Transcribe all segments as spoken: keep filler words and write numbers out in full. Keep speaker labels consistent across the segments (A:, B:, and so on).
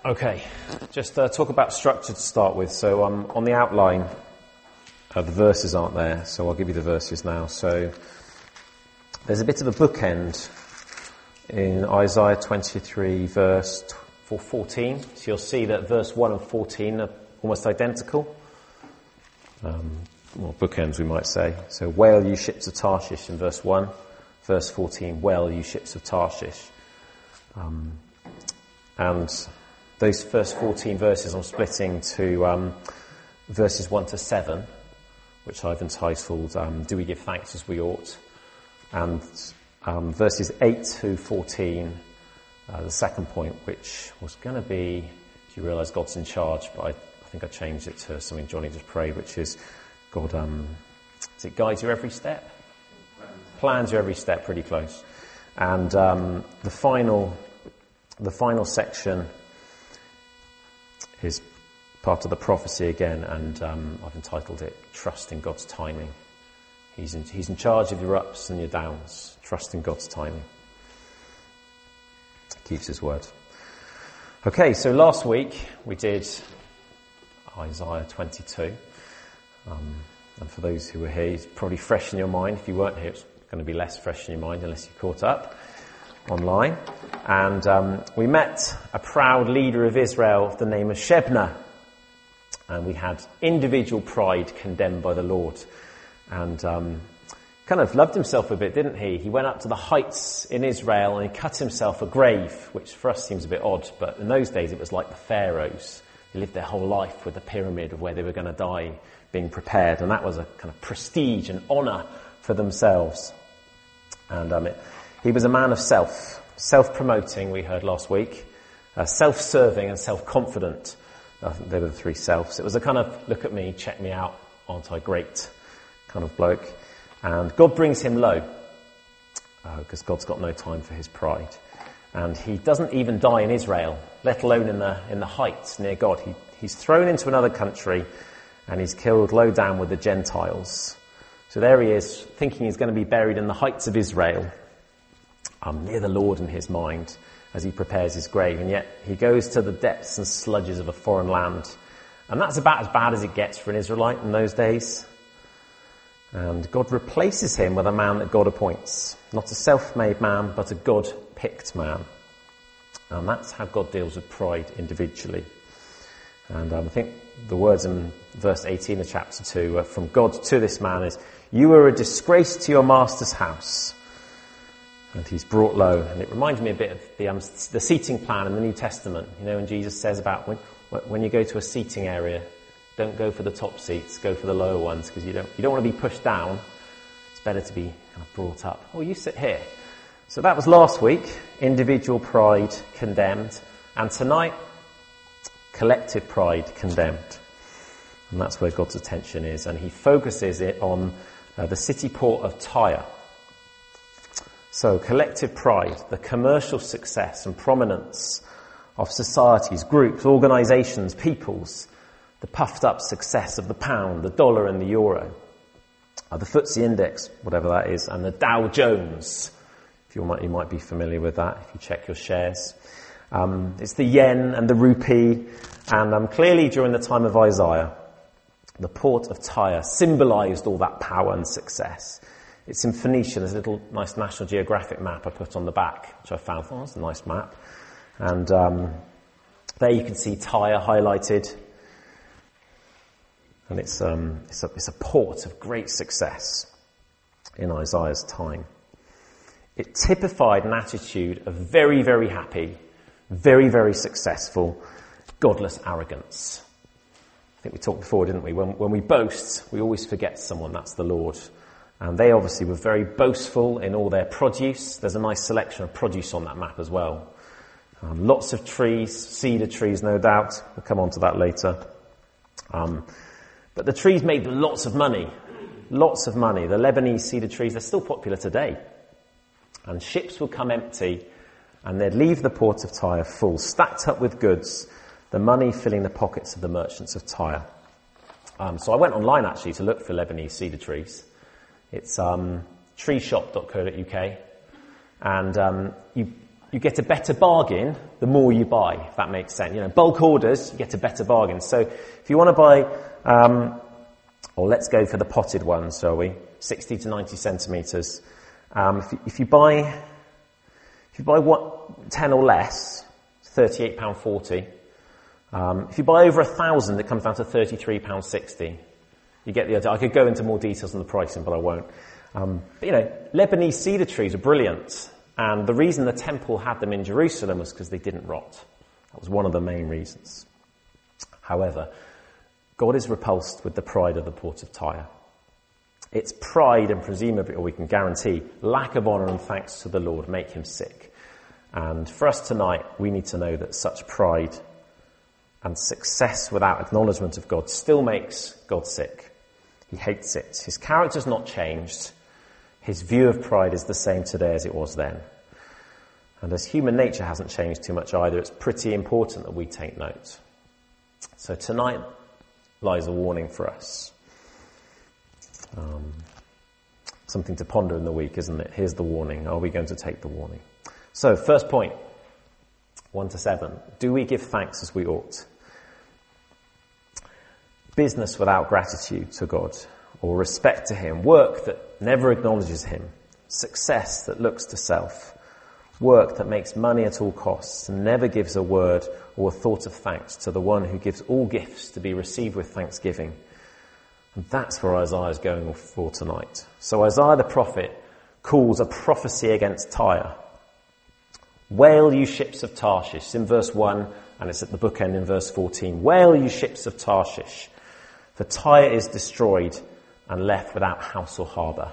A: Okay, just uh, talk about structure to start with. So um, on the outline, uh, the verses aren't there, so I'll give you the verses now. So there's a bit of a bookend in Isaiah twenty-three, verse fourteen. So you'll see that verse one and fourteen are almost identical. Um, well, bookends, we might say. So, wail, you ships of Tarshish, in verse one. Verse fourteen, wail, you ships of Tarshish. Um, and those first fourteen verses I'm splitting to um, verses one to seven, which I've entitled, um, Do We Give Thanks As We Ought? And um, verses eight to fourteen, uh, the second point, which was going to be, do you realise God's in charge? But I, I think I changed it to something Johnny just prayed, which is, God, um, does it guide you every step? Plans you every step, pretty close. And um, the final, the final section is part of the prophecy again, and um, I've entitled it Trust in God's Timing. He's in, he's in charge of your ups and your downs. Trust in God's timing. Keeps his word. Okay, so last week we did Isaiah twenty-two. Um, and for those who were here, it's probably fresh in your mind. If you weren't here, it's going to be less fresh in your mind unless you caught up online. And um, we met a proud leader of Israel of the name of Shebna. And we had individual pride condemned by the Lord. And um, kind of loved himself a bit, didn't he? He went up to the heights in Israel and he cut himself a grave, which for us seems a bit odd. But in those days, it was like the pharaohs. They lived their whole life with the pyramid of where they were going to die being prepared. And that was a kind of prestige and honour for themselves. And um, it, he was a man of self. Self-promoting, we heard last week. Uh, self-serving and self-confident. I think they were the three selves. It was a kind of, look at me, check me out, aren't I great kind of bloke. And God brings him low, because uh, God's got no time for his pride. And he doesn't even die in Israel, let alone in the in the heights near God. He He's thrown into another country, and he's killed low down with the Gentiles. So there he is, thinking he's going to be buried in the heights of Israel, um, near the Lord in his mind, as he prepares his grave. And yet he goes to the depths and sludges of a foreign land. And that's about as bad as it gets for an Israelite in those days. And God replaces him with a man that God appoints. Not a self-made man, but a God-picked man. And that's how God deals with pride individually. And um, I think the words in verse eighteen of chapter two, uh, from God to this man is, you are a disgrace to your master's house. And he's brought low. And it reminds me a bit of the, um, the seating plan in the New Testament. You know, when Jesus says about when, when you go to a seating area, don't go for the top seats, go for the lower ones, because you don't you don't want to be pushed down. It's better to be kind of brought up. Oh, you sit here. So that was last week, individual pride condemned. And tonight, collective pride condemned. And that's where God's attention is. And he focuses it on uh, the city port of Tyre. So collective pride, the commercial success and prominence of societies, groups, organisations, peoples, the puffed up success of the pound, the dollar and the euro, uh, the F T S E index, whatever that is, and the Dow Jones, if you might, you might be familiar with that if you check your shares. Um, it's the yen and the rupee, and um, clearly during the time of Isaiah, the port of Tyre symbolised all that power and success. It's in Phoenicia. There's a little nice National Geographic map I put on the back, which I found. Oh, that's a nice map. And um, there you can see Tyre highlighted. And it's, um, it's, a, it's a port of great success in Isaiah's time. It typified an attitude of very, very happy, very, very successful, godless arrogance. I think we talked before, didn't we? When, when we boast, we always forget someone, that's the Lord. And they obviously were very boastful in all their produce. There's a nice selection of produce on that map as well. Um, lots of trees, cedar trees, no doubt. We'll come on to that later. Um, But the trees made lots of money, lots of money. The Lebanese cedar trees, they're still popular today. And ships would come empty and they'd leave the port of Tyre full, stacked up with goods, the money filling the pockets of the merchants of Tyre. Um, so I went online actually to look for Lebanese cedar trees. It's um, treeshop dot co dot uk. And um, you you get a better bargain the more you buy, if that makes sense. You know, bulk orders, you get a better bargain. So if you want to buy, um, or let's go for the potted ones, shall we? sixty to ninety centimetres. Um, if, you, if you buy, if you buy what, ten or less, thirty-eight pounds forty. Um, if you buy over a thousand, it comes down to thirty-three pounds sixty. You get the idea. I could go into more details on the pricing, but I won't. Um, but, you know, Lebanese cedar trees are brilliant. And the reason the temple had them in Jerusalem was because they didn't rot. That was one of the main reasons. However, God is repulsed with the pride of the port of Tyre. Its pride and presumably, or we can guarantee, lack of honour and thanks to the Lord make him sick. And for us tonight, we need to know that such pride and success without acknowledgement of God still makes God sick. He hates it. His character's not changed. His view of pride is the same today as it was then. And as human nature hasn't changed too much either, it's pretty important that we take note. So tonight lies a warning for us. Um, something to ponder in the week, isn't it? Here's the warning. Are we going to take the warning? So, first point, one to seven. Do we give thanks as we ought? Business without gratitude to God, or respect to him, work that never acknowledges him, success that looks to self, work that makes money at all costs and never gives a word or a thought of thanks to the one who gives all gifts to be received with thanksgiving. And that's where Isaiah is going for tonight. So Isaiah the prophet calls a prophecy against Tyre. Wail, you ships of Tarshish. It's in verse one, and it's at the bookend in verse fourteen. Wail, you ships of Tarshish, for Tyre is destroyed and left without house or harbour.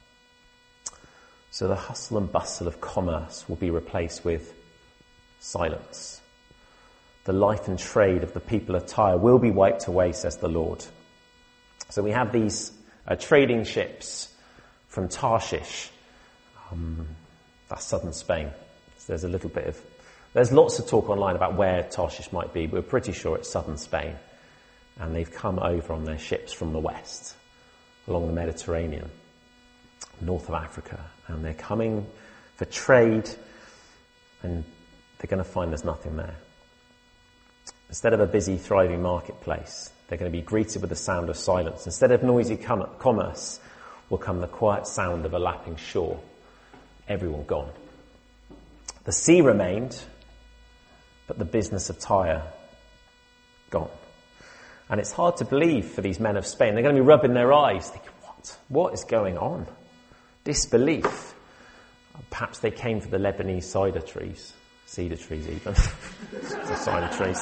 A: So the hustle and bustle of commerce will be replaced with silence. The life and trade of the people of Tyre will be wiped away, says the Lord. So we have these uh, trading ships from Tarshish. Um, that's southern Spain. So there's a little bit of... There's lots of talk online about where Tarshish might be. We're pretty sure it's southern Spain. And they've come over on their ships from the west, along the Mediterranean, north of Africa. And they're coming for trade, and they're going to find there's nothing there. Instead of a busy, thriving marketplace, they're going to be greeted with the sound of silence. Instead of noisy com- commerce, will come the quiet sound of a lapping shore. Everyone gone. The sea remained, but the business of Tyre gone. And it's hard to believe for these men of Spain. They're going to be rubbing their eyes, thinking, what? What is going on? Disbelief. Perhaps they came for the Lebanese cider trees. Cedar trees, even. The cider trees.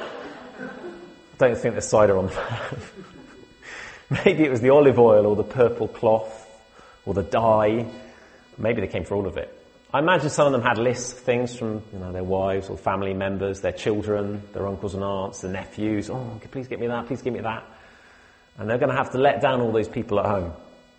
A: I don't think there's cider on them. Maybe it was the olive oil or the purple cloth or the dye. Maybe they came for all of it. I imagine some of them had lists of things from, you know, their wives or family members, their children, their uncles and aunts, their nephews. Oh, please get me that, please give me that. And they're going to have to let down all those people at home.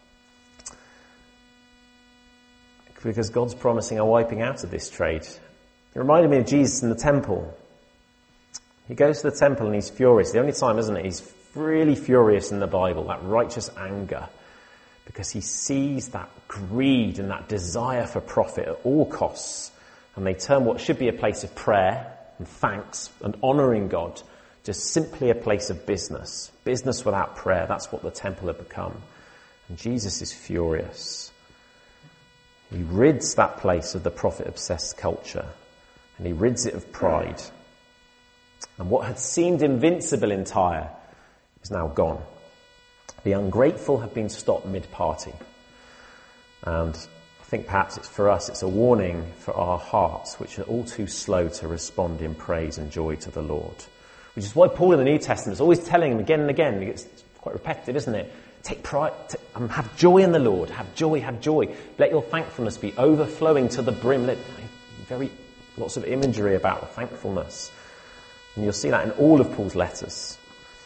A: Because God's promising a wiping out of this trade. It reminded me of Jesus in the temple. He goes to the temple and he's furious. The only time, isn't it? He's really furious in the Bible, that righteous anger. Because he sees that greed and that desire for profit at all costs. And they turn what should be a place of prayer and thanks and honouring God to simply a place of business. Business without prayer. That's what the temple had become. And Jesus is furious. He rids that place of the profit-obsessed culture. And he rids it of pride. And what had seemed invincible in Tyre is now gone. The ungrateful have been stopped mid-party. And I think perhaps it's for us, it's a warning for our hearts, which are all too slow to respond in praise and joy to the Lord. Which is why Paul in the New Testament is always telling them again and again, it's quite repetitive, isn't it? Take pride, t- um, have joy in the Lord, have joy, have joy. Let your thankfulness be overflowing to the brim. Let, very, lots of imagery about thankfulness. And you'll see that in all of Paul's letters.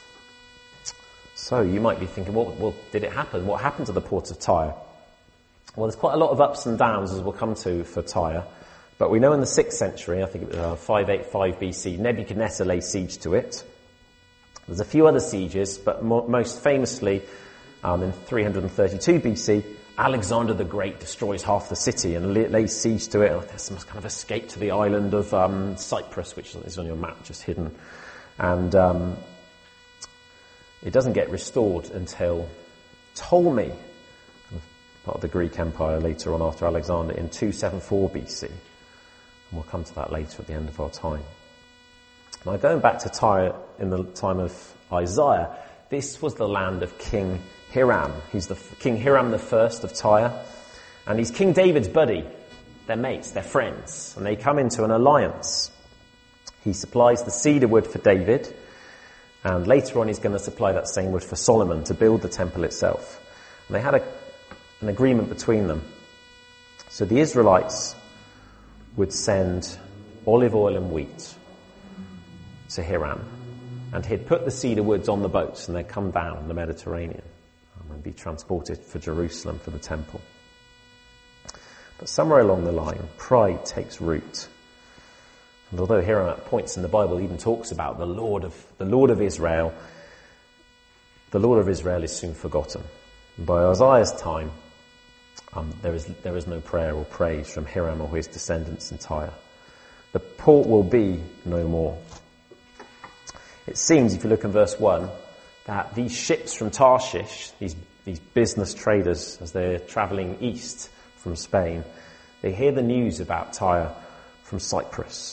A: So you might be thinking, well, well, did it happen? What happened to the port of Tyre? Well, there's quite a lot of ups and downs, as we'll come to, for Tyre. But we know in the sixth century, I think it was uh, five eighty-five B C, Nebuchadnezzar laid siege to it. There's a few other sieges, but mo- most famously, um, in three thirty-two B C, Alexander the Great destroys half the city and lays siege to it. There's some kind of escape to the island of um, Cyprus, which is on your map, just hidden. And um, it doesn't get restored until Ptolemy, part of the Greek Empire later on after Alexander, in two seventy-four B C. And we'll come to that later at the end of our time. Now, going back to Tyre in the time of Isaiah, this was the land of King Hiram. He's the King Hiram the first of Tyre, and he's King David's buddy. They're mates, they're friends, and they come into an alliance. He supplies the cedar wood for David, and later on he's going to supply that same wood for Solomon to build the temple itself. And they had a, an agreement between them. So the Israelites would send olive oil and wheat to Hiram, and he'd put the cedar woods on the boats and they'd come down the Mediterranean and be transported for Jerusalem for the temple. But somewhere along the line, pride takes root. And although Hiram at points in the Bible even talks about the Lord of the Lord of Israel, the Lord of Israel is soon forgotten. And by Isaiah's time, um, there is there is no prayer or praise from Hiram or his descendants in Tyre. The port will be no more. It seems, if you look in verse one, that these ships from Tarshish, these, these business traders, as they're travelling east from Spain, they hear the news about Tyre from Cyprus.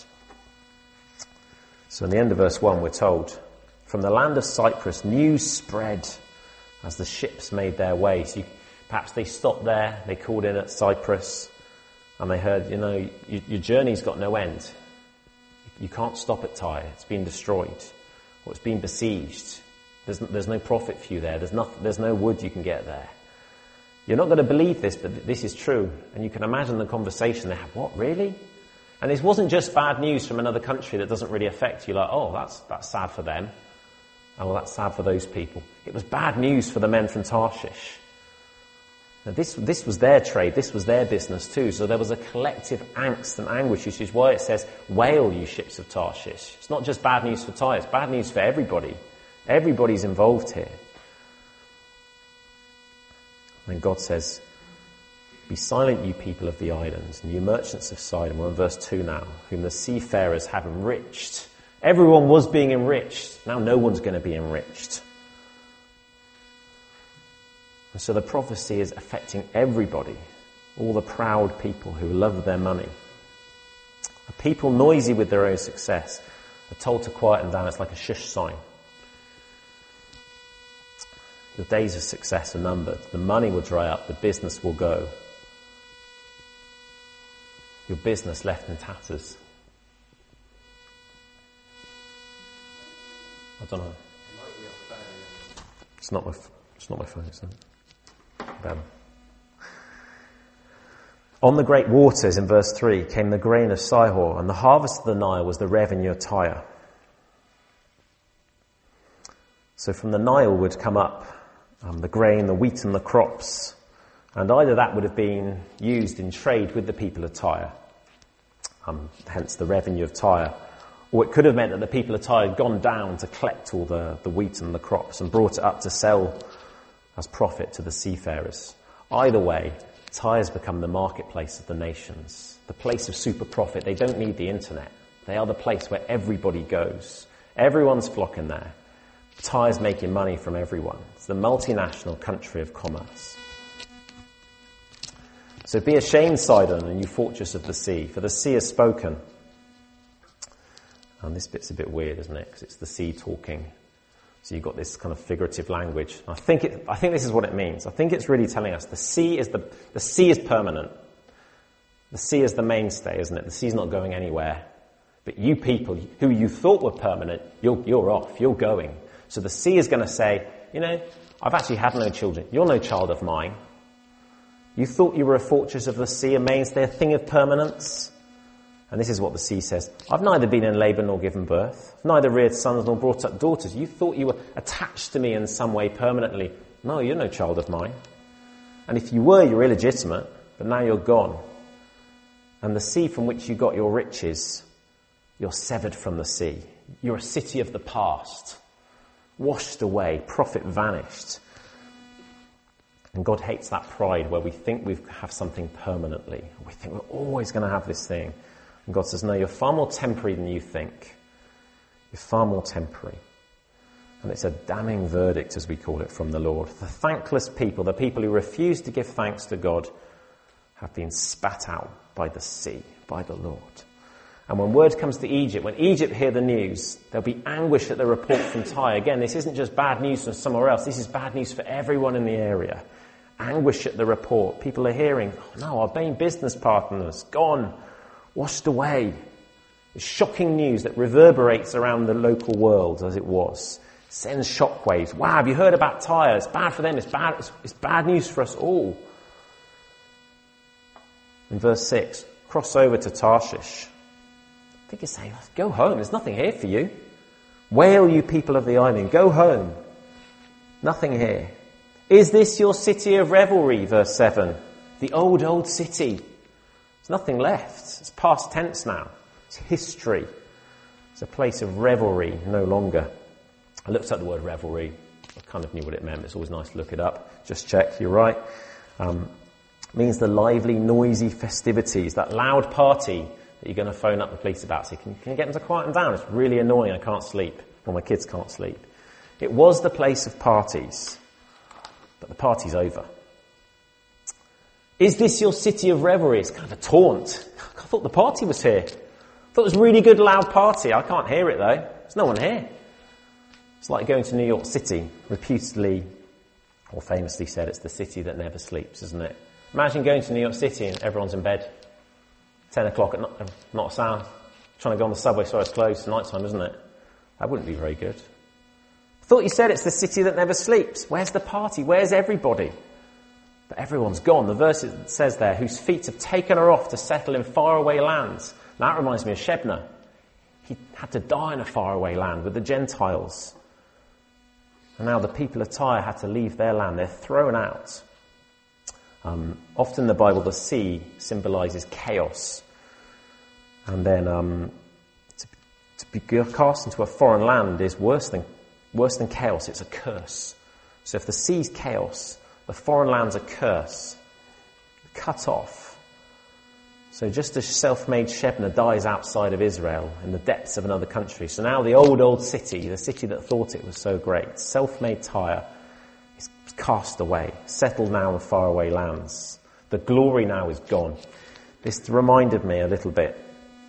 A: So in the end of verse one, we're told, from the land of Cyprus, news spread as the ships made their way. So you, perhaps they stopped there, they called in at Cyprus, and they heard, you know, you, your journey's got no end. You can't stop at Tyre. It's been destroyed. Or it's been besieged. There's, there's no profit for you there. There's, not, there's no wood you can get there. You're not going to believe this, but this is true. And you can imagine the conversation they have. What, really? And this wasn't just bad news from another country that doesn't really affect you. Like, oh, that's, that's sad for them. Oh, well, that's sad for those people. It was bad news for the men from Tarshish. Now, this, this was their trade. This was their business too. So there was a collective angst and anguish, which is why it says, wail, you ships of Tarshish. It's not just bad news for Tyre. It's bad news for everybody. Everybody's involved here. And God says, be silent, you people of the islands, and you merchants of Sidon. We're in verse two now. Whom the seafarers have enriched. Everyone was being enriched. Now no one's going to be enriched. And so the prophecy is affecting everybody, all the proud people who love their money. A people noisy with their own success are told to quieten down. It's like a shush sign. Your days of success are numbered. The money will dry up. The business will go. Your business left in tatters. I don't know. It's not my. It's not my phone. Is it? Ben. On the great waters, in verse three, came the grain of Sihor, and the harvest of the Nile was the revenue of Tyre. So from the Nile would come up um, the grain, the wheat and the crops, and either that would have been used in trade with the people of Tyre, um, hence the revenue of Tyre, or it could have meant that the people of Tyre had gone down to collect all the, the wheat and the crops and brought it up to sell as profit to the seafarers. Either way, Tyre has become the marketplace of the nations, the place of super profit. They don't need the internet. They are the place where everybody goes. Everyone's flocking there. Tyre's making money from everyone. It's the multinational country of commerce. So be ashamed, Sidon, and you fortress of the sea, for the sea has spoken. And this bit's a bit weird, isn't it? Because it's the sea talking. So you've got this kind of figurative language. I think it, I think this is what it means. I think it's really telling us the sea is the the sea is permanent. The sea is the mainstay, isn't it? The sea's not going anywhere. But you people who you thought were permanent, you're you're off. You're going. So the sea is going to say, you know, I've actually had no children. You're no child of mine. You thought you were a fortress of the sea, a mainstay, a thing of permanence. And this is what the sea says. I've neither been in labour nor given birth, neither reared sons nor brought up daughters. You thought you were attached to me in some way permanently. No, you're no child of mine. And if you were, you're illegitimate, but now you're gone. And the sea from which you got your riches, you're severed from the sea. You're a city of the past, washed away, profit vanished. And God hates that pride where we think we have something permanently. We think we're always going to have this thing. And God says, no, you're far more temporary than you think. You're far more temporary. And it's a damning verdict, as we call it, from the Lord. The thankless people, the people who refuse to give thanks to God, have been spat out by the sea, by the Lord. And when word comes to Egypt, when Egypt hear the news, there'll be anguish at the report from Tyre. Again, this isn't just bad news from somewhere else. This is bad news for everyone in the area. Anguish at the report. People are hearing, oh no, our main business partners, gone, washed away. It's shocking news that reverberates around the local world as it was. Sends shockwaves. Wow, have you heard about Tyre? It's bad for them. It's bad, it's, it's bad news for us all. In verse six, cross over to Tarshish. I think it's saying, go home. There's nothing here for you. Wail, you people of the island. Go home. Nothing here. Is this your city of revelry? Verse seven. The old, old city. There's nothing left. It's past tense now. It's history. It's a place of revelry no longer. I looked up the word revelry. I kind of knew what it meant. It's always nice to look it up. Just check. You're right. Um, it means the lively, noisy festivities. That loud party that you're going to phone up the police about. So can, can you get them to quieten down? It's really annoying. I can't sleep. Or my kids can't sleep. It was the place of parties. But the party's over. Is this your city of revelry? It's kind of a taunt. I thought the party was here. I thought it was a really good loud party. I can't hear it though. There's no one here. It's like going to New York City, reputedly or famously said it's the city that never sleeps, isn't it? Imagine going to New York City and everyone's in bed. Ten o'clock at night, not a sound. Trying to go on the subway, so it's closed. It's night time, isn't it? That wouldn't be very good. I thought you said it's the city that never sleeps. Where's the party? Where's everybody? But everyone's gone. The verse says there, whose feet have taken her off to settle in faraway lands. Now, that reminds me of Shebna. He had to die in a faraway land with the Gentiles. And now the people of Tyre had to leave their land. They're thrown out. Um, often in the Bible, the sea symbolises chaos. And then um, to, to be cast into a foreign land is worse than worse than chaos. It's a curse. So if the sea's chaos, the foreign land's a curse. Cut off. So just as self-made Shebna dies outside of Israel in the depths of another country, so now the old, old city, the city that thought it was so great, self-made Tyre, is cast away, settled now in faraway lands. The glory now is gone. This reminded me a little bit,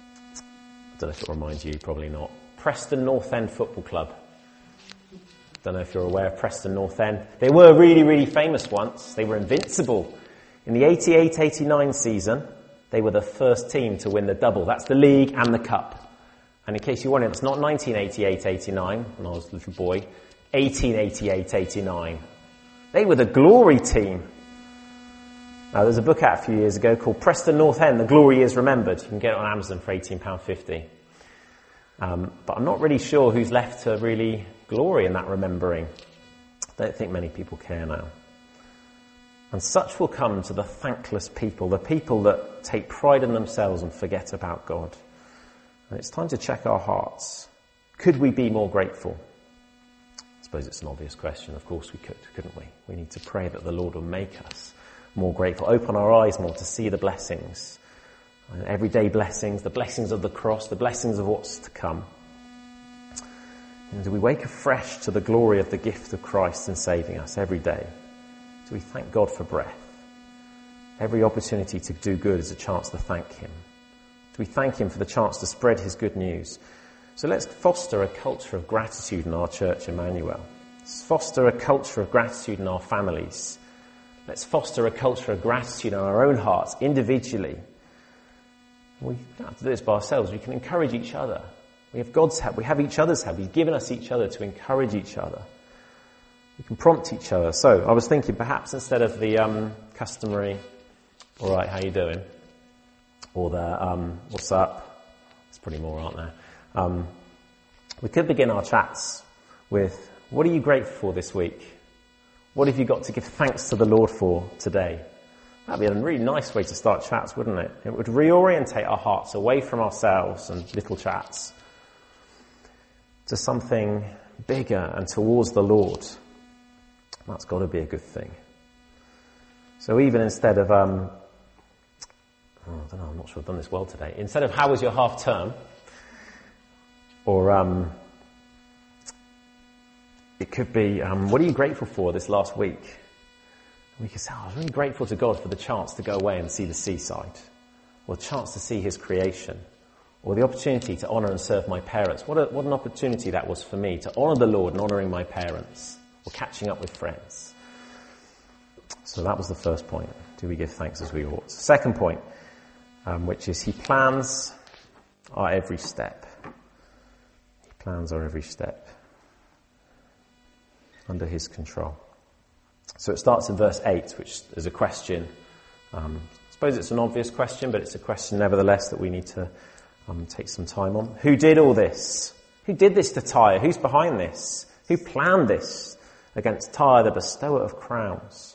A: I don't know if it reminds you, probably not, Preston North End Football Club. Don't know if you're aware of Preston North End. They were really, really famous once. They were invincible. In the eighty-eight eighty-nine season, they were the first team to win the double. That's the league and the cup. And in case you're wondering, it's not nineteen eighty-eight eighty-nine, when I was a little boy, eighteen eighty-eight eighty-nine. They were the glory team. Now, there's a book out a few years ago called Preston North End, The Glory Is Remembered. You can get it on Amazon for eighteen pounds fifty. Um, but I'm not really sure who's left to really glory in that remembering. I don't think many people care now. And such will come to the thankless people, the people that take pride in themselves and forget about God. And it's time to check our hearts. Could we be more grateful? I suppose it's an obvious question. Of course we could, couldn't we? We need to pray that the Lord will make us more grateful, open our eyes more to see the blessings, everyday blessings, the blessings of the cross, the blessings of what's to come. And do we wake afresh to the glory of the gift of Christ in saving us every day? Do we thank God for breath? Every opportunity to do good is a chance to thank Him. Do we thank Him for the chance to spread His good news? So let's foster a culture of gratitude in our church, Emmanuel. Let's foster a culture of gratitude in our families. Let's foster a culture of gratitude in our own hearts, individually. We don't have to do this by ourselves. We can encourage each other. We have God's help. We have each other's help. He's given us each other to encourage each other. We can prompt each other. So I was thinking perhaps instead of the um, customary, all right, how you doing? Or the, um, what's up? There's probably more, aren't there? Um, we could begin our chats with, what are you grateful for this week? What have you got to give thanks to the Lord for today? That'd be a really nice way to start chats, wouldn't it? It would reorientate our hearts away from ourselves and little chats to something bigger and towards the Lord. That's got to be a good thing. So even instead of, um, oh, I don't know, I'm not sure I've done this well today. Instead of how was your half term, or um, it could be, um, what are you grateful for this last week? And we could say, oh, I was really grateful to God for the chance to go away and see the seaside, or the chance to see his creation, or the opportunity to honour and serve my parents. What, a, what an opportunity that was for me, to honour the Lord and honouring my parents, or catching up with friends. So that was the first point. Do we give thanks as we ought? Second point, um, which is he plans our every step. He plans our every step under his control. So it starts in verse eight, which is a question. Um, I suppose it's an obvious question, but it's a question nevertheless that we need to um, take some time on. Who did all this? Who did this to Tyre? Who's behind this? Who planned this against Tyre, the bestower of crowns?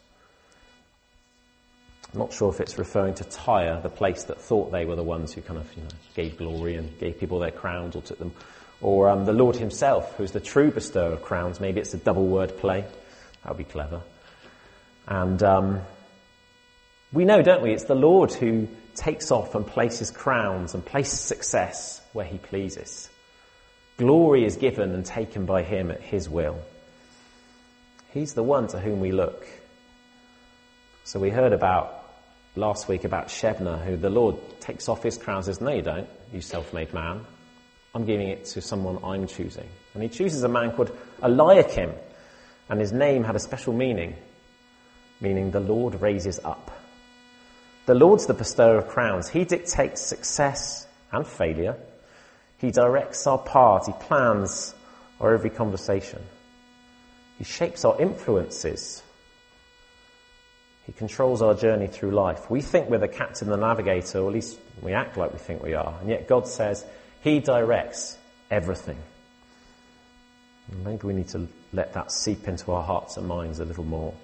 A: I'm not sure if it's referring to Tyre, the place that thought they were the ones who kind of, you know, gave glory and gave people their crowns or took them, or um, the Lord himself, who's the true bestower of crowns. Maybe it's a double word play. That would be clever. And um, we know, don't we, it's the Lord who takes off and places crowns and places success where he pleases. Glory is given and taken by him at his will. He's the one to whom we look. So we heard about last week about Shebna, who the Lord takes off his crown and says, no, you don't, you self-made man. I'm giving it to someone I'm choosing. And he chooses a man called Eliakim, and his name had a special meaning, meaning the Lord raises up. The Lord's the bestower of crowns. He dictates success and failure. He directs our path. He plans our every conversation. He shapes our influences. He controls our journey through life. We think we're the captain, the navigator, or at least we act like we think we are. And yet God says he directs everything. And maybe we need to let that seep into our hearts and minds a little more.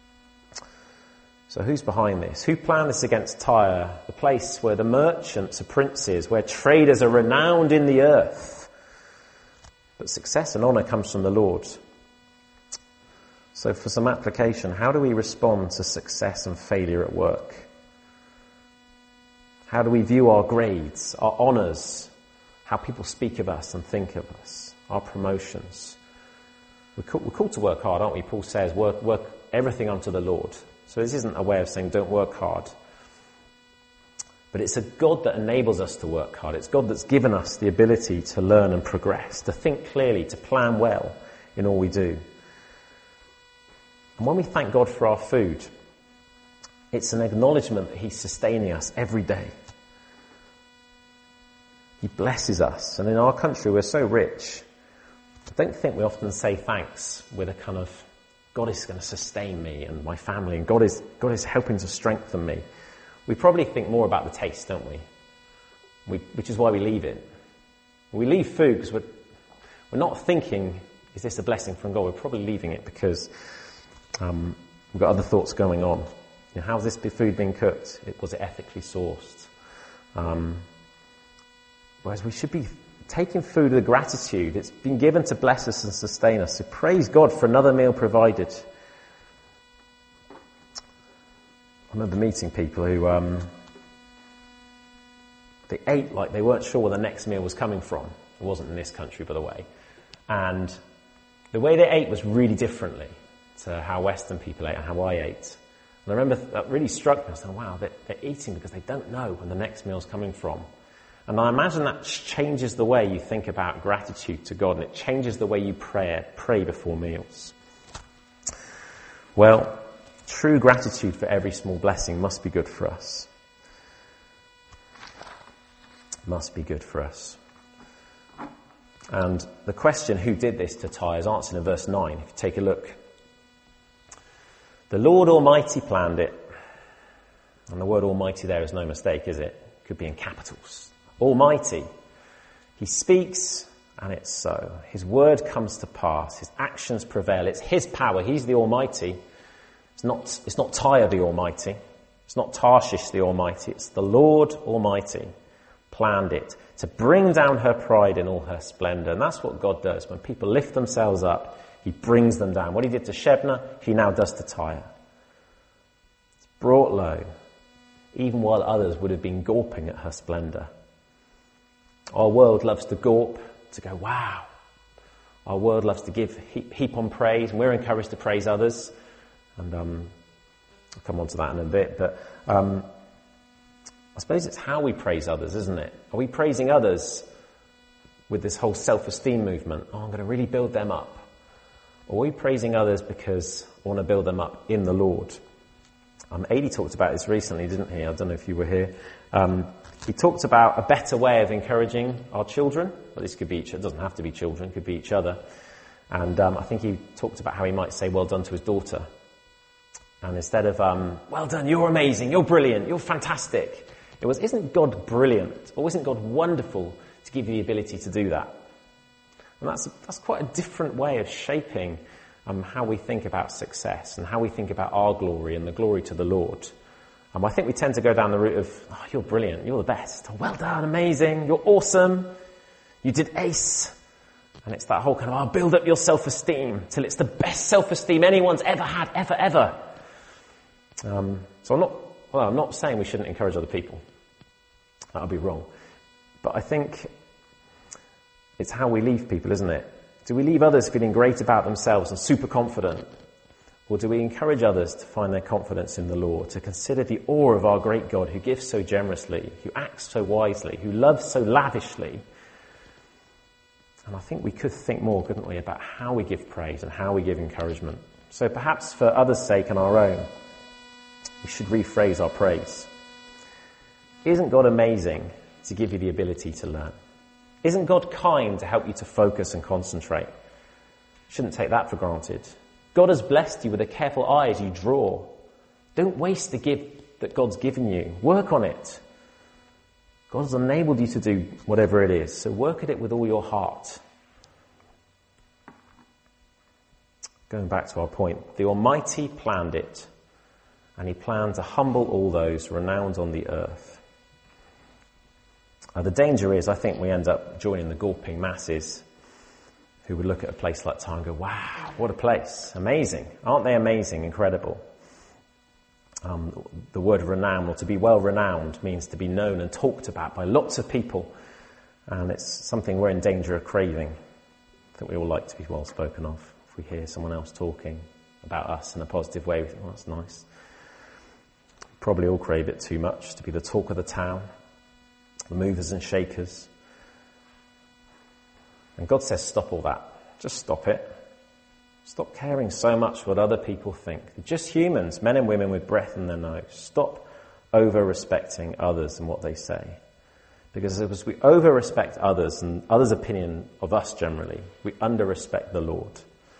A: So who's behind this? Who planned this against Tyre, the place where the merchants are princes, where traders are renowned in the earth? But success and honour comes from the Lord. So for some application, how do we respond to success and failure at work? How do we view our grades, our honours, how people speak of us and think of us, our promotions? We're called, we're called to work hard, aren't we? Paul says, work, work everything unto the Lord. So this isn't a way of saying don't work hard. But it's a God that enables us to work hard. It's God that's given us the ability to learn and progress, to think clearly, to plan well in all we do. And when we thank God for our food, it's an acknowledgement that he's sustaining us every day. He blesses us. And in our country, we're so rich. I don't think we often say thanks with a kind of, God is going to sustain me and my family, and God is, God is helping to strengthen me. We probably think more about the taste, don't we? we which is why we leave it. We leave food because we're, we're not thinking, is this a blessing from God? We're probably leaving it because Um, we've got other thoughts going on. You know, how's this food being cooked? It, was it ethically sourced? Um, whereas we should be taking food with gratitude. It's been given to bless us and sustain us. So praise God for another meal provided. I remember meeting people who um, they ate like they weren't sure where the next meal was coming from. It wasn't in this country, by the way. And the way they ate was really differently to how Western people ate and how I ate. And I remember that really struck me. I said, wow, they're, they're eating because they don't know when the next meal's coming from. And I imagine that changes the way you think about gratitude to God, and it changes the way you pray, pray before meals. Well, true gratitude for every small blessing must be good for us. Must be good for us. And the question, who did this to Tyre, is answered in verse nine. If you take a look. The Lord Almighty planned it. And the word Almighty there is no mistake, is it? It could be in capitals. Almighty. He speaks and it's so. His word comes to pass. His actions prevail. It's his power. He's the Almighty. It's not, it's not Tyre the Almighty. It's not Tarshish the Almighty. It's the Lord Almighty planned it to bring down her pride in all her splendor. And that's what God does. When people lift themselves up, he brings them down. What he did to Shebna, he now does to Tyre. brought low, even while others would have been gawping at her splendour. Our world loves to gawp, to go, wow. Our world loves to give heap, heap on praise, and we're encouraged to praise others. And um, I'll come on to that in a bit. But um, I suppose it's how we praise others, isn't it? Are we praising others with this whole self-esteem movement? Oh, I'm going to really build them up. Or are we praising others because I want to build them up in the Lord? Um, Adi talked about this recently, didn't he? I don't know if you were here. Um, he talked about a better way of encouraging our children. Well, this could be each, it doesn't have to be children, it could be each other. And um, I think he talked about how he might say well done to his daughter. And instead of, um, well done, you're amazing, you're brilliant, you're fantastic, it was, isn't God brilliant? Or isn't God wonderful to give you the ability to do that? And that's, that's quite a different way of shaping um, how we think about success and how we think about our glory and the glory to the Lord. Um, I think we tend to go down the route of, oh, you're brilliant, you're the best, oh, well done, amazing, you're awesome, you did ace. And it's that whole kind of, oh, build up your self-esteem till it's the best self-esteem anyone's ever had, ever, ever. Um, so I'm not, well, I'm not saying we shouldn't encourage other people. That would be wrong. But I think it's how we leave people, isn't it? Do we leave others feeling great about themselves and super confident? Or do we encourage others to find their confidence in the Lord, to consider the awe of our great God who gives so generously, who acts so wisely, who loves so lavishly? And I think we could think more, couldn't we, about how we give praise and how we give encouragement. So perhaps for others' sake and our own, we should rephrase our praise. Isn't God amazing to give you the ability to learn? Isn't God kind to help you to focus and concentrate? Shouldn't take that for granted. God has blessed you with a careful eye as you draw. Don't waste the gift that God's given you. Work on it. God has enabled you to do whatever it is, so work at it with all your heart. Going back to our point, the Almighty planned it, and he planned to humble all those renowned on the earth. Uh, the danger is, I think we end up joining the gawping masses who would look at a place like Tyre and go, wow, what a place. Amazing. Aren't they amazing? Incredible. Um, the word renown, or to be well renowned, means to be known and talked about by lots of people. And it's something we're in danger of craving. I think we all like to be well spoken of. If we hear someone else talking about us in a positive way, we think, well, that's nice. Probably all crave it too much, to be the talk of the town, the movers and shakers. And God says, stop all that. Just stop it. Stop caring so much what other people think. They're just humans, men and women with breath in their nose. Stop over-respecting others and what they say. Because as we over-respect others and others' opinion of us generally, we under-respect the Lord.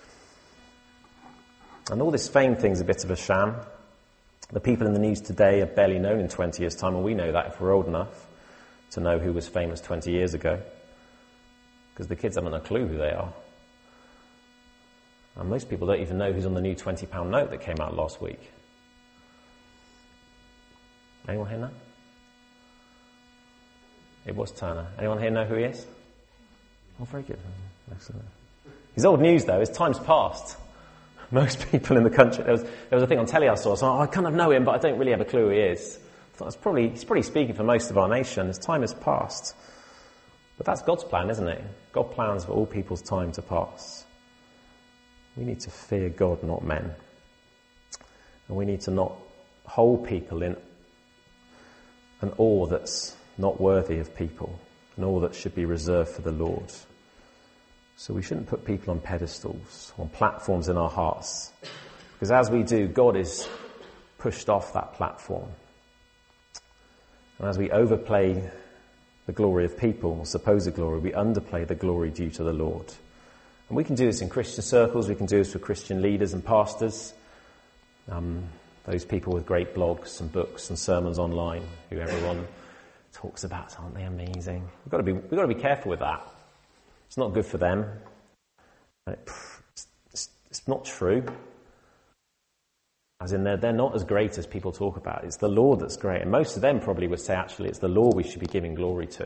A: And all this fame thing's a bit of a sham. The people in the news today are barely known in twenty years' time, and we know that if we're old enough to know who was famous twenty years ago. Because the kids haven't a clue who they are. And most people don't even know who's on the new twenty pound note that came out last week. Anyone here know? It was Turner. Anyone here know who he is? Oh, very good. Excellent. He's old news, though. His time's past. Most people in the country... There was, there was a thing on telly I saw, so oh, I kind of know him, but I don't really have a clue who he is. I thought, it's probably, he's probably speaking for most of our nation. His time has passed. But that's God's plan, isn't it? God plans for all people's time to pass. We need to fear God, not men. And we need to not hold people in an awe that's not worthy of people, an awe that should be reserved for the Lord. So we shouldn't put people on pedestals, on platforms in our hearts. Because as we do, God is pushed off that platform. And as we overplay the glory of people, supposed glory, we underplay the glory due to the Lord. And we can do this in Christian circles, we can do this with Christian leaders and pastors, um, those people with great blogs and books and sermons online who everyone talks about, aren't they amazing? We've got to be, we've got to be careful with that. It's not good for them. It's, it's, it's not true. As in, they're, they're not as great as people talk about. It's the Lord that's great. And most of them probably would say, actually, it's the Lord we should be giving glory to.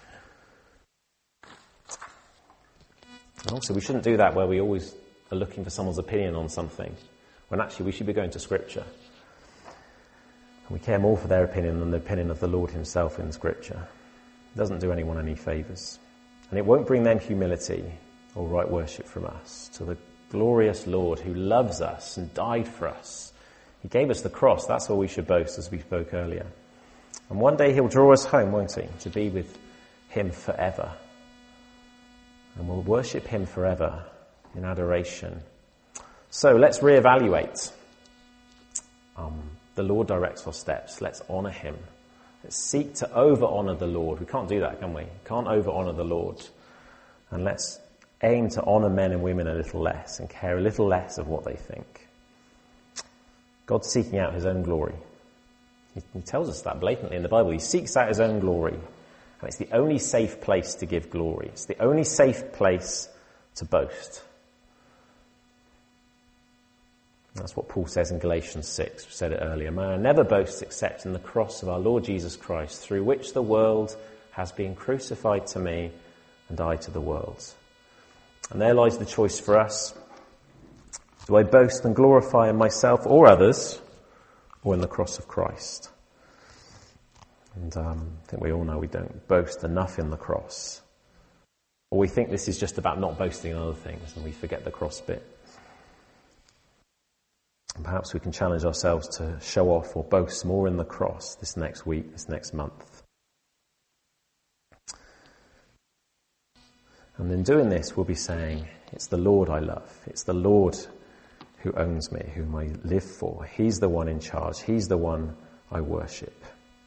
A: And also, we shouldn't do that where we always are looking for someone's opinion on something, when actually we should be going to Scripture. We care more for their opinion than the opinion of the Lord himself in Scripture. It doesn't do anyone any favours. And it won't bring them humility or right worship from us to the glorious Lord who loves us and died for us. He gave us the cross. That's all we should boast, as we spoke earlier. And one day he'll draw us home, won't he, to be with him forever. And we'll worship him forever in adoration. So let's reevaluate. Um, the Lord directs our steps. Let's honour him. Let's seek to over-honour the Lord. We can't do that, can we? We can't over-honour the Lord. And let's aim to honour men and women a little less and care a little less of what they think. God's seeking out his own glory. He, he tells us that blatantly in the Bible. He seeks out his own glory. And it's the only safe place to give glory. It's the only safe place to boast. That's what Paul says in Galatians six. We said it earlier. May I never boast except in the cross of our Lord Jesus Christ, through which the world has been crucified to me and I to the world. And there lies the choice for us. Do I boast and glorify in myself or others, or in the cross of Christ? And um, I think we all know we don't boast enough in the cross. Or we think this is just about not boasting in other things, and we forget the cross bit. And perhaps we can challenge ourselves to show off or boast more in the cross this next week, this next month. And in doing this, we'll be saying, it's the Lord I love. It's the Lord who owns me, whom I live for. He's the one in charge. He's the one I worship.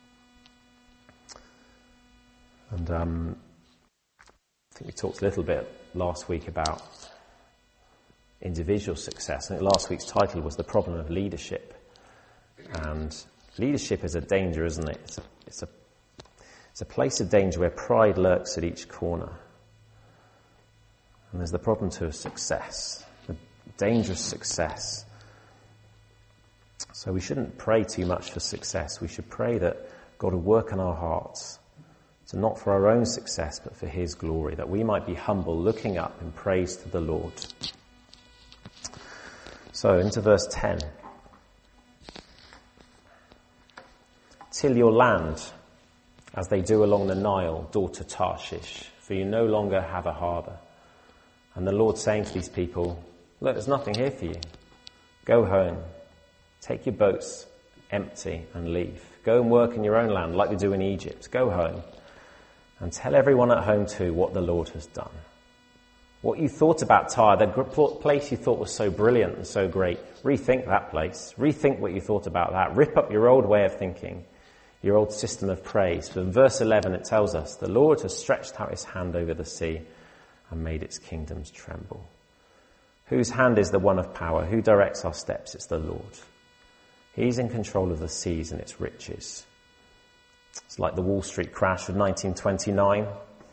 A: And um, I think we talked a little bit last week about individual success. I think last week's title was The Problem of Leadership. And leadership is a danger, isn't it? It's a, it's a, it's a place of danger where pride lurks at each corner. And there's the problem to success, the dangerous success. So we shouldn't pray too much for success. We should pray that God will work in our hearts, so not for our own success, but for his glory, that we might be humble, looking up in praise to the Lord. So into verse ten. Till your land, as they do along the Nile, daughter Tarshish, for you no longer have a harbour. And the Lord saying to these people, look, there's nothing here for you. Go home. Take your boats empty and leave. Go and work in your own land like they do in Egypt. Go home. And tell everyone at home too what the Lord has done. What you thought about Tyre, the place you thought was so brilliant and so great, rethink that place. Rethink what you thought about that. Rip up your old way of thinking, your old system of praise. But in verse eleven it tells us, the Lord has stretched out his hand over the sea and made its kingdoms tremble. Whose hand is the one of power? Who directs our steps? It's the Lord. He's in control of the seas and its riches. It's like the Wall Street crash of nineteen twenty-nine,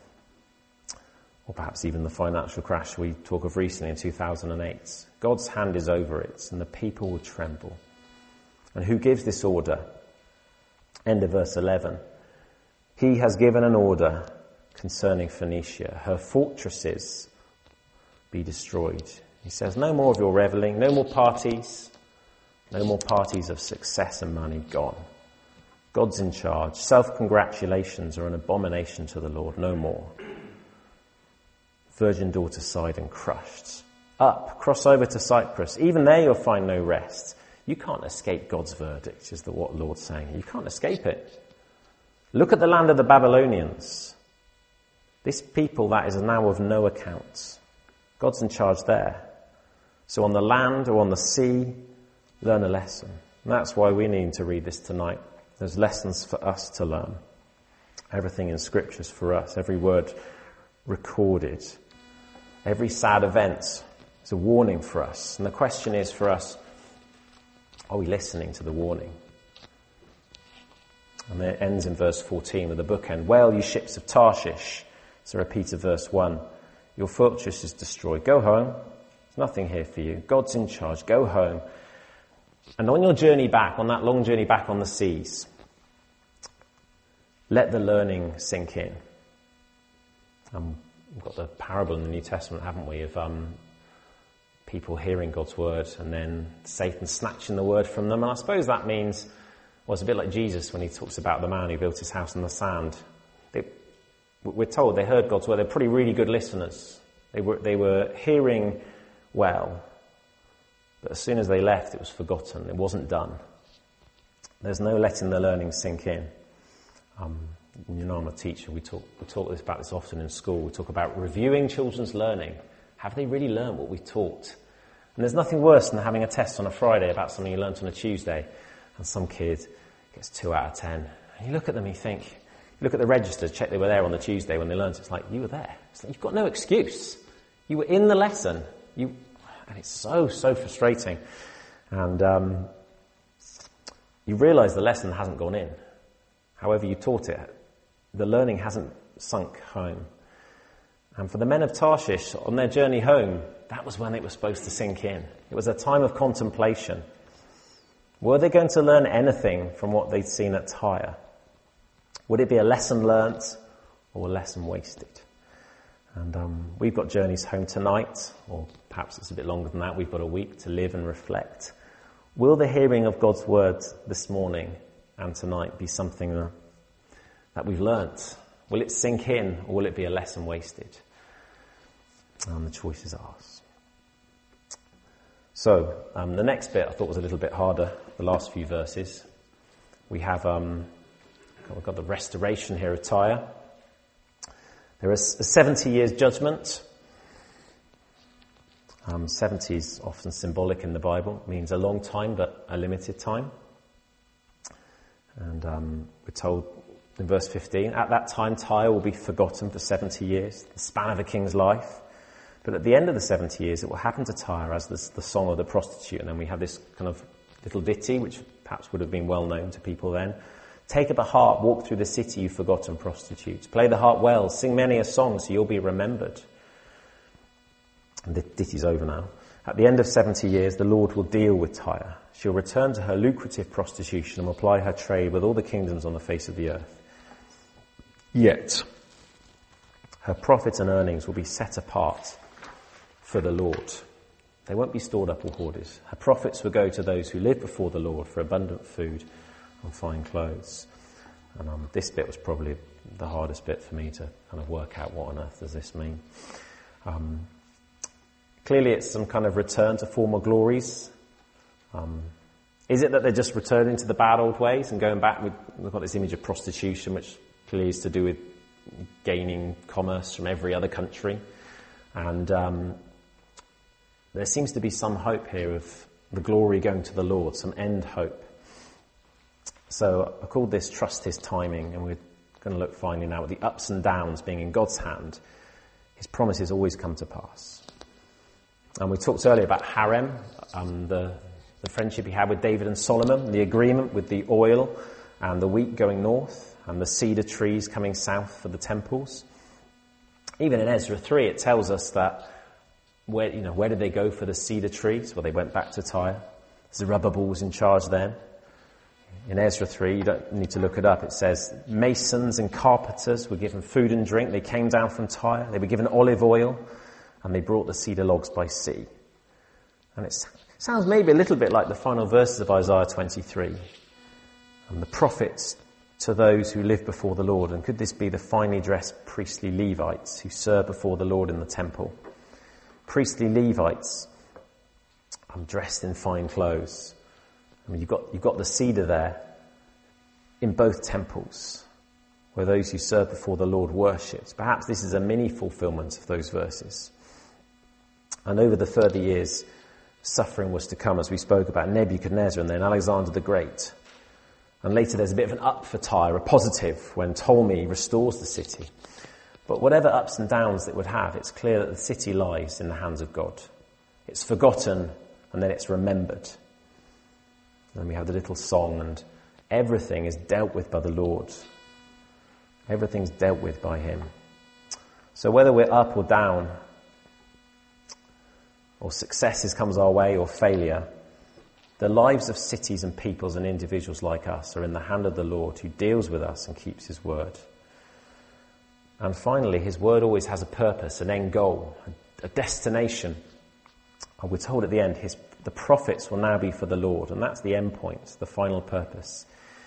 A: or perhaps even the financial crash we talk of recently in two thousand eight. God's hand is over it, and the people will tremble. And who gives this order? End of verse eleven. He has given an order concerning Phoenicia. Her fortresses be destroyed. He says, no more of your reveling, no more parties, no more parties of success and money. Gone. God's in charge. Self-congratulations are an abomination to the Lord. No more. Virgin daughter Sidon crushed. Up, cross over to Cyprus. Even there you'll find no rest. You can't escape God's verdict, is the what the Lord's saying. You can't escape it. Look at the land of the Babylonians. This people that is now of no account. God's in charge there. So on the land or on the sea, learn a lesson. And that's why we need to read this tonight. There's lessons for us to learn. Everything in Scripture's for us. Every word recorded. Every sad event is a warning for us. And the question is for us, are we listening to the warning? And it ends in verse fourteen with the bookend. Well, you ships of Tarshish. It's a repeat of verse one. Your fortress is destroyed. Go home. There's nothing here for you. God's in charge. Go home. And on your journey back, on that long journey back on the seas, let the learning sink in. Um, we've got the parable in the New Testament, haven't we, of um, people hearing God's word and then Satan snatching the word from them. And I suppose that means Well, it's a bit like Jesus when he talks about the man who built his house on the sand. They, we're told they heard God's word. They're pretty really good listeners. They were, they were hearing well. But as soon as they left, it was forgotten. It wasn't done. There's no letting the learning sink in. Um, you know, I'm a teacher. We talk, we talk this, about this often in school. We talk about reviewing children's learning. Have they really learned what we taught? And there's nothing worse than having a test on a Friday about something you learnt on a Tuesday, and some kid gets two out of ten. And you look at them and you think, you look at the registers, check they were there on the Tuesday when they learnt. It's like, you were there. It's like, you've got no excuse. You were in the lesson. You, and it's so, so frustrating. And um, you realise the lesson hasn't gone in. However you taught it, the learning hasn't sunk home. And for the men of Tarshish, on their journey home, that was when it was supposed to sink in. It was a time of contemplation. Were they going to learn anything from what they'd seen at Tyre? Would it be a lesson learnt or a lesson wasted? And um, we've got journeys home tonight, or perhaps it's a bit longer than that. We've got a week to live and reflect. Will the hearing of God's word this morning and tonight be something that, that we've learnt? Will it sink in, or will it be a lesson wasted? And the choice is ours. So, um, the next bit I thought was a little bit harder, the last few verses. We have, um, we've got the restoration here of Tyre. There is a seventy years judgment. Um, seventy is often symbolic in the Bible. It means a long time, but a limited time. And um, we're told in verse fifteen, at that time Tyre will be forgotten for seventy years, the span of a king's life. But at the end of the seventy years, it will happen to Tyre as this, the song of the prostitute. And then we have this kind of little ditty, which perhaps would have been well known to people then. Take up a harp, walk through the city, you forgotten prostitutes. Play the harp well, sing many a song, so you'll be remembered. And the ditty's over now. At the end of seventy years, the Lord will deal with Tyre. She'll return to her lucrative prostitution and will ply her trade with all the kingdoms on the face of the earth. Yet, her profits and earnings will be set apart for the Lord. They won't be stored up or hoarded. Her profits will go to those who live before the Lord for abundant food and fine clothes. And um, this bit was probably the hardest bit for me to kind of work out what on earth does this mean. Um, clearly it's some kind of return to former glories. Um, is it that they're just returning to the bad old ways and going back? We've, we've got this image of prostitution, which clearly is to do with gaining commerce from every other country. And um, there seems to be some hope here of the glory going to the Lord, some end hope. So I called this Trust His Timing, and we're going to look finally now at the ups and downs being in God's hand. His promises always come to pass. And we talked earlier about Harem, um, the, the friendship he had with David and Solomon, the agreement with the oil and the wheat going north, and the cedar trees coming south for the temples. Even in Ezra three, it tells us that where you know where did they go for the cedar trees? Well, they went back to Tyre. Zerubbabel was in charge then. In Ezra three, you don't need to look it up. It says masons and carpenters were given food and drink. They came down from Tyre. They were given olive oil, and they brought the cedar logs by sea. And it sounds maybe a little bit like the final verses of Isaiah twenty-three. And the prophets to those who live before the Lord. And could this be the finely dressed priestly Levites who serve before the Lord in the temple? Priestly Levites, I'm dressed in fine clothes. I mean, you've got, you've got the cedar there in both temples where those who serve before the Lord worshipped. Perhaps this is a mini fulfillment of those verses. And over the further years, suffering was to come, as we spoke about Nebuchadnezzar and then Alexander the Great. And later there's a bit of an up for Tyre, a positive, when Ptolemy restores the city. But whatever ups and downs it would have, it's clear that the city lies in the hands of God. It's forgotten, and then it's remembered. And then we have the little song, and everything is dealt with by the Lord. Everything's dealt with by Him. So whether we're up or down, or successes comes our way, or failure, the lives of cities and peoples and individuals like us are in the hand of the Lord, who deals with us and keeps His word. And finally, His word always has a purpose, an end goal, a destination. And we're told at the end, his, the prophets will now be for the Lord, and that's the end point, the final purpose.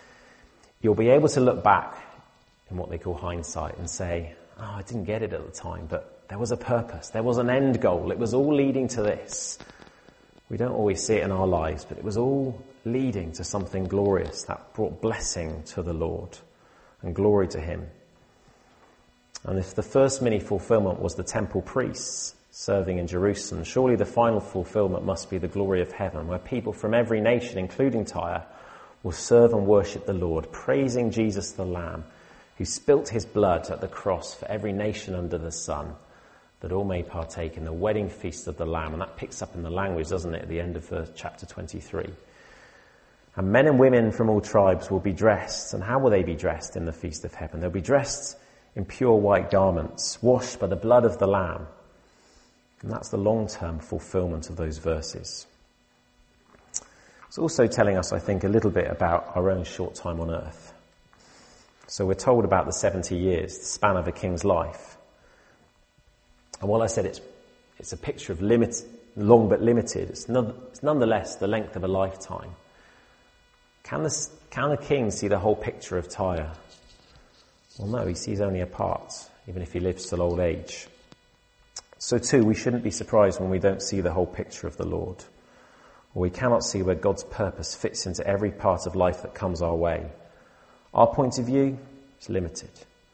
A: you'll be able to look back in what they call hindsight and say, oh, I didn't get it at the time, but there was a purpose. There was an end goal. It was all leading to this. We don't always see it in our lives, but it was all leading to something glorious that brought blessing to the Lord and glory to him. And if the first mini fulfillment was the temple priests serving in Jerusalem, surely the final fulfillment must be the glory of heaven, where people from every nation, including Tyre, will serve and worship the Lord, praising Jesus the Lamb, who spilt his blood at the cross for every nation under the sun, that all may partake in the wedding feast of the Lamb. And that picks up in the language, doesn't it, at the end of verse, chapter twenty-three. And men and women from all tribes will be dressed. And how will they be dressed in the feast of heaven? They'll be dressed in pure white garments, washed by the blood of the Lamb. And that's the long-term fulfillment of those verses. It's also telling us, I think, a little bit about our own short time on earth. So we're told about the seventy years, the span of a king's life. And while I said it's it's a picture of limit, long but limited, it's, none, it's nonetheless the length of a lifetime. Can the, can the king see the whole picture of Tyre? Well, no, he sees only a part, even if he lives till old age. So too, we shouldn't be surprised when we don't see the whole picture of the Lord, or we cannot see where God's purpose fits into every part of life that comes our way. Our point of view is limited.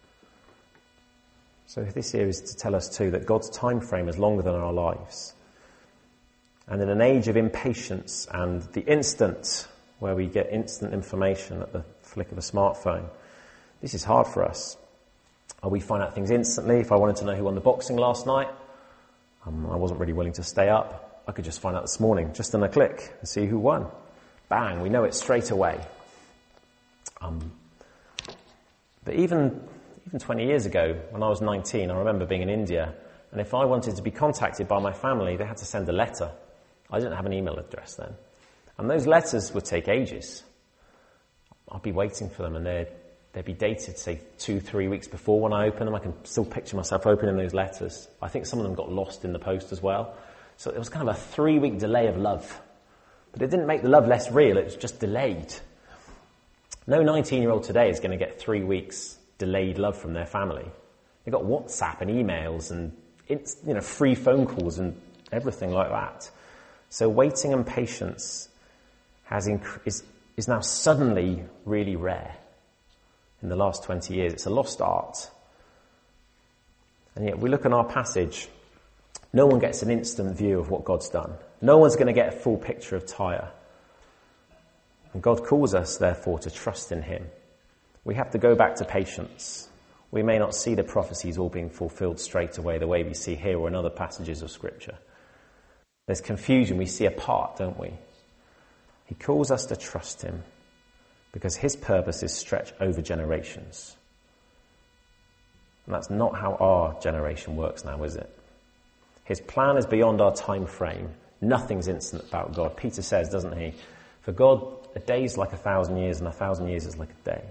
A: So this here is to tell us too that God's time frame is longer than our lives. And in an age of impatience and the instant, where we get instant information at the flick of a smartphone, this is hard for us. Uh, we find out things instantly. If I wanted to know who won the boxing last night, um, I wasn't really willing to stay up. I could just find out this morning, just in a click, and see who won. Bang, we know it straight away. Um, but even... Even twenty years ago, when I was nineteen, I remember being in India, and if I wanted to be contacted by my family, they had to send a letter. I didn't have an email address then. And those letters would take ages. I'd be waiting for them, and they'd, they'd be dated, say, two, three weeks before when I open them. I can still picture myself opening those letters. I think some of them got lost in the post as well. So it was kind of a three-week delay of love. But it didn't make the love less real, it was just delayed. No nineteen-year-old today is going to get three weeks delayed love from their family. They've got WhatsApp and emails and it's, you know, free phone calls and everything like that. So waiting and patience has inc- is, is now suddenly really rare in the last twenty years. It's a lost art. And yet we look at our passage, no one gets an instant view of what God's done. No one's going to get a full picture of Tyre. And God calls us, therefore, to trust in him. We have to go back to patience. We may not see the prophecies all being fulfilled straight away the way we see here or in other passages of Scripture. There's confusion. We see a part, don't we? He calls us to trust him because his purposes stretch over generations. And that's not how our generation works now, is it? His plan is beyond our time frame. Nothing's instant about God. Peter says, doesn't he? For God, a day is like a thousand years and a thousand years is like a day.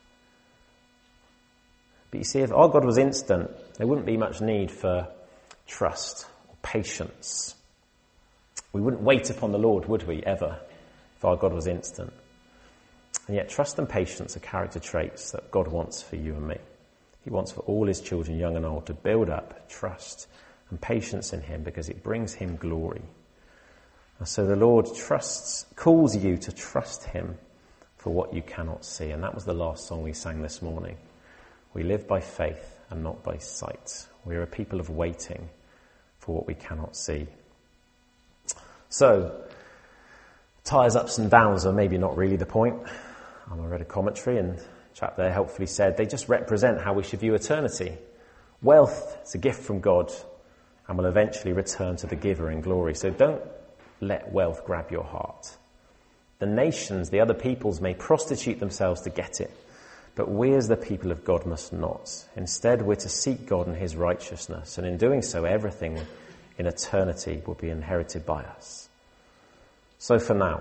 A: But you see, if our God was instant, there wouldn't be much need for trust or patience. We wouldn't wait upon the Lord, would we, ever, if our God was instant? And yet trust and patience are character traits that God wants for you and me. He wants for all his children, young and old, to build up trust and patience in him because it brings him glory. And so the Lord trusts, calls you to trust him for what you cannot see. And that was the last song we sang this morning. We live by faith and not by sight. We are a people of waiting for what we cannot see. So, Tyre's ups and downs are maybe not really the point. Um, I read a commentary and a chap there helpfully said they just represent how we should view eternity. Wealth is a gift from God and will eventually return to the giver in glory. So don't let wealth grab your heart. The nations, the other peoples, may prostitute themselves to get it. But we as the people of God must not. Instead, we're to seek God and his righteousness. And in doing so, everything in eternity will be inherited by us. So for now,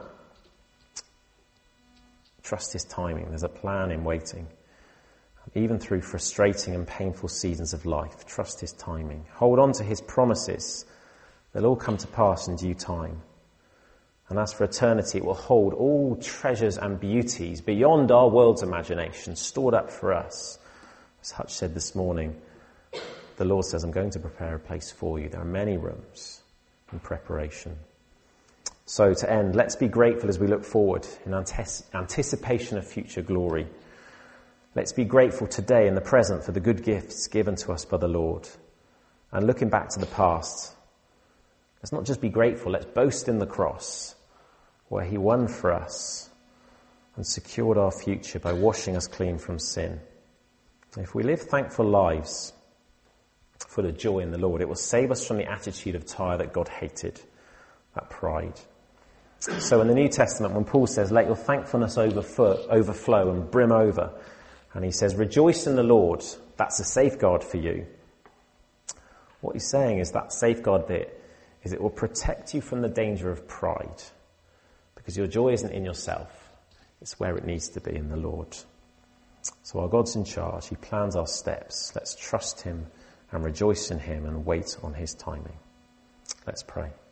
A: trust his timing. There's a plan in waiting. Even through frustrating and painful seasons of life, trust his timing. Hold on to his promises. They'll all come to pass in due time. And as for eternity, it will hold all treasures and beauties beyond our world's imagination, stored up for us. As Hutch said this morning, the Lord says, I'm going to prepare a place for you. There are many rooms in preparation. So to end, let's be grateful as we look forward in anticipation of future glory. Let's be grateful today in the present for the good gifts given to us by the Lord. And looking back to the past, let's not just be grateful, let's boast in the cross, where he won for us and secured our future by washing us clean from sin. If we live thankful lives, full of joy in the Lord, it will save us from the attitude of Tyre that God hated, that pride. So in the New Testament, when Paul says, let your thankfulness overflow and brim over, and he says, rejoice in the Lord, that's a safeguard for you. What he's saying is that safeguard bit is it will protect you from the danger of pride, because your joy isn't in yourself, it's where it needs to be, in the Lord. So our God's in charge, he plans our steps. Let's trust him and rejoice in him and wait on his timing. Let's pray.